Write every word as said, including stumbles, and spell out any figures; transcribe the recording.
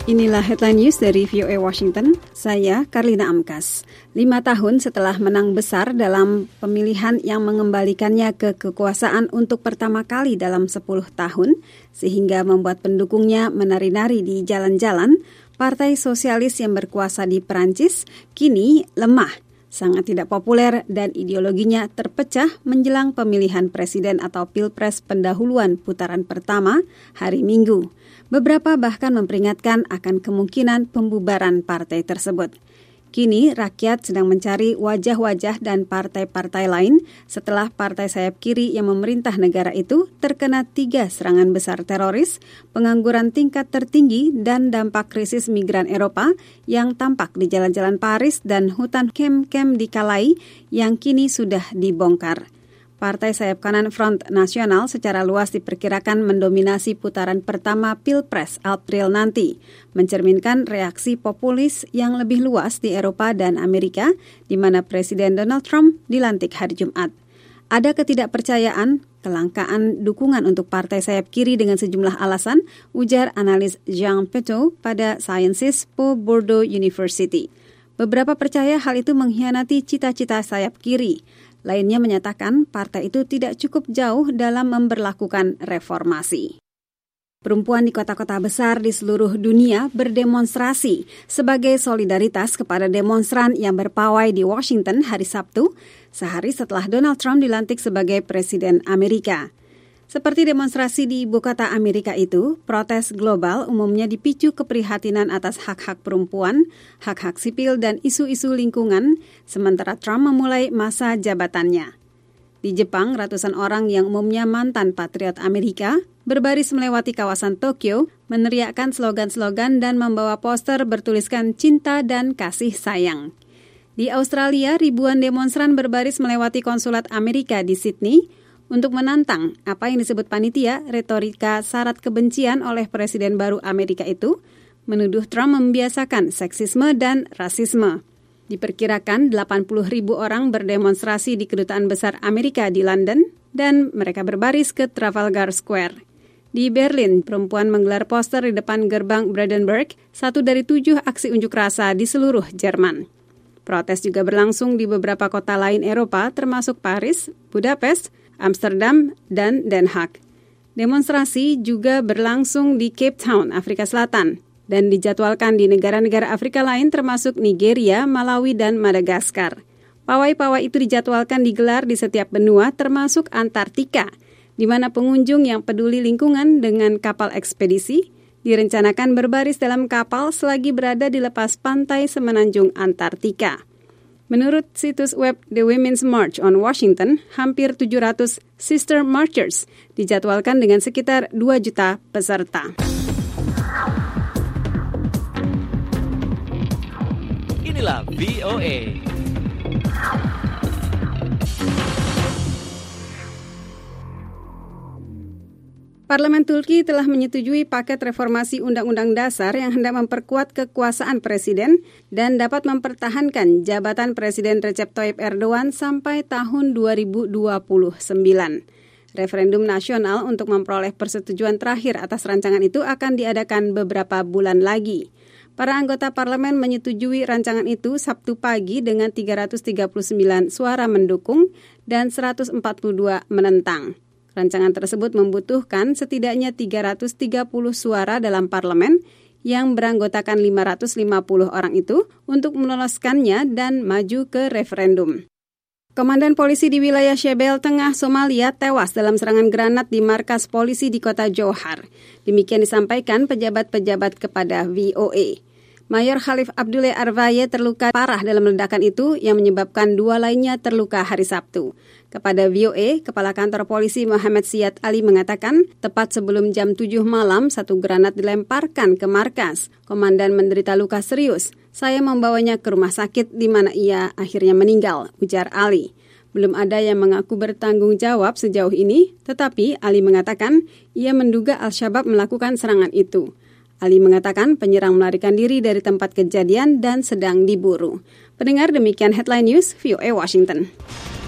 Inilah headline news dari V O A Washington. Saya Karlina Amkas. Lima tahun setelah menang besar dalam pemilihan yang mengembalikannya ke kekuasaan untuk pertama kali dalam sepuluh tahun, sehingga membuat pendukungnya menari-nari di jalan-jalan, Partai Sosialis yang berkuasa di Perancis kini lemah, sangat tidak populer dan ideologinya terpecah menjelang pemilihan presiden atau pilpres pendahuluan putaran pertama hari Minggu. Beberapa bahkan memperingatkan akan kemungkinan pembubaran partai tersebut. Kini rakyat sedang mencari wajah-wajah dan partai-partai lain setelah partai sayap kiri yang memerintah negara itu terkena tiga serangan besar teroris, pengangguran tingkat tertinggi, dan dampak krisis migran Eropa yang tampak di jalan-jalan Paris dan hutan kem-kem di Calais yang kini sudah dibongkar. Partai sayap kanan Front Nasional secara luas diperkirakan mendominasi putaran pertama Pilpres April nanti, mencerminkan reaksi populis yang lebih luas di Eropa dan Amerika, di mana Presiden Donald Trump dilantik hari Jumat. Ada ketidakpercayaan, kelangkaan dukungan untuk partai sayap kiri dengan sejumlah alasan, ujar analis Jean Petot pada Sciences Po Bordeaux University. Beberapa percaya hal itu mengkhianati cita-cita sayap kiri. Lainnya menyatakan partai itu tidak cukup jauh dalam memberlakukan reformasi. Perempuan di kota-kota besar di seluruh dunia berdemonstrasi sebagai solidaritas kepada demonstran yang berpawai di Washington hari Sabtu, sehari setelah Donald Trump dilantik sebagai Presiden Amerika. Seperti demonstrasi di ibu kota Amerika itu, protes global umumnya dipicu keprihatinan atas hak-hak perempuan, hak-hak sipil, dan isu-isu lingkungan, sementara Trump memulai masa jabatannya. Di Jepang, ratusan orang yang umumnya mantan patriot Amerika berbaris melewati kawasan Tokyo, meneriakkan slogan-slogan dan membawa poster bertuliskan cinta dan kasih sayang. Di Australia, ribuan demonstran berbaris melewati konsulat Amerika di Sydney, untuk menantang apa yang disebut panitia retorika syarat kebencian oleh Presiden baru Amerika itu, menuduh Trump membiasakan seksisme dan rasisme. Diperkirakan delapan puluh ribu orang berdemonstrasi di Kedutaan Besar Amerika di London dan mereka berbaris ke Trafalgar Square. Di Berlin, perempuan menggelar poster di depan gerbang Brandenburg, satu dari tujuh aksi unjuk rasa di seluruh Jerman. Protes juga berlangsung di beberapa kota lain Eropa termasuk Paris, Budapest, Amsterdam, dan Den Haag. Demonstrasi juga berlangsung di Cape Town, Afrika Selatan, dan dijadwalkan di negara-negara Afrika lain termasuk Nigeria, Malawi, dan Madagaskar. Pawai-pawai itu dijadwalkan digelar di setiap benua termasuk Antartika, di mana pengunjung yang peduli lingkungan dengan kapal ekspedisi direncanakan berbaris dalam kapal selagi berada di lepas pantai semenanjung Antartika. Menurut situs web The Women's March on Washington, hampir tujuh ratus Sister Marchers dijadwalkan dengan sekitar dua juta peserta. Inilah V O A. Parlemen Turki telah menyetujui paket reformasi Undang-Undang Dasar yang hendak memperkuat kekuasaan Presiden dan dapat mempertahankan jabatan Presiden Recep Tayyip Erdogan sampai tahun dua ribu dua puluh sembilan. Referendum nasional untuk memperoleh persetujuan terakhir atas rancangan itu akan diadakan beberapa bulan lagi. Para anggota parlemen menyetujui rancangan itu Sabtu pagi dengan tiga ratus tiga puluh sembilan suara mendukung dan seratus empat puluh dua menentang. Rancangan tersebut membutuhkan setidaknya tiga ratus tiga puluh suara dalam parlemen yang beranggotakan lima ratus lima puluh orang itu untuk meloloskannya dan maju ke referendum. Komandan polisi di wilayah Shebel Tengah, Somalia tewas dalam serangan granat di markas polisi di kota Johar. Demikian disampaikan pejabat-pejabat kepada V O A. Mayor Khalif Abdullah Arvaye terluka parah dalam ledakan itu yang menyebabkan dua lainnya terluka hari Sabtu. Kepada V O A, Kepala Kantor Polisi Muhammad Siad Ali mengatakan, tepat sebelum jam tujuh malam, satu granat dilemparkan ke markas. Komandan menderita luka serius. Saya membawanya ke rumah sakit di mana ia akhirnya meninggal, ujar Ali. Belum ada yang mengaku bertanggung jawab sejauh ini, tetapi Ali mengatakan ia menduga Al-Shabaab melakukan serangan itu. Ali mengatakan penyerang melarikan diri dari tempat kejadian dan sedang diburu. Pendengar, demikian headline news V O A Washington.